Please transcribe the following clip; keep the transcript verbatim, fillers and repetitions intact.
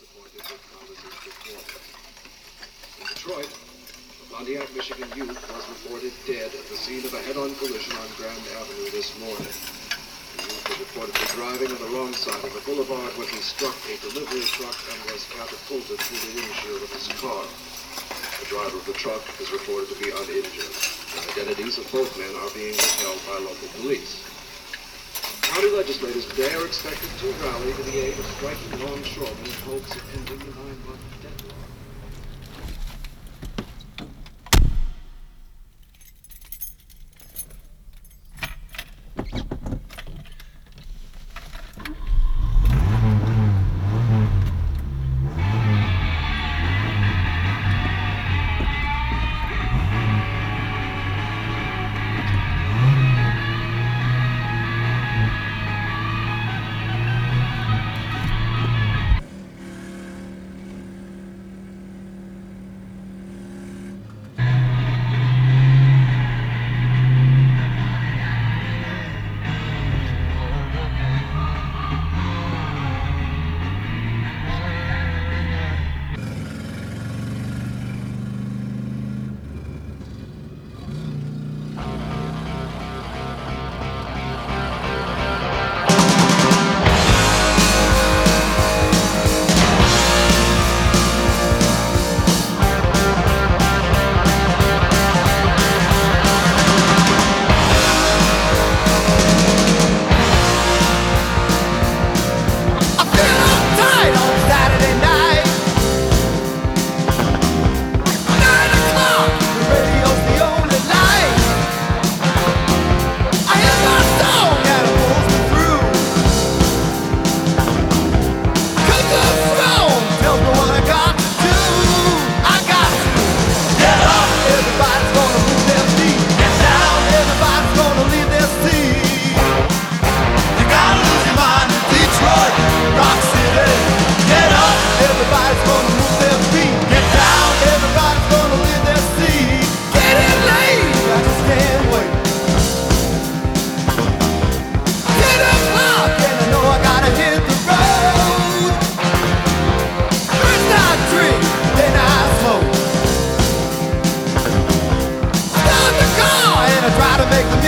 disappointed with Collins's performance. In Detroit, a Pontiac, Michigan youth was reported dead at the scene of a head-on collision on Grand Avenue this morning. The youth was reportedly driving on the wrong side of the boulevard when he struck a delivery truck and was catapulted through the windshield of his car. The driver of the truck is reported to be uninjured. The identities of both men are being withheld by local police. County legislators today are expected to rally to the aid of striking longshoremen in hopes of ending the nine-month deadlock. Try to make the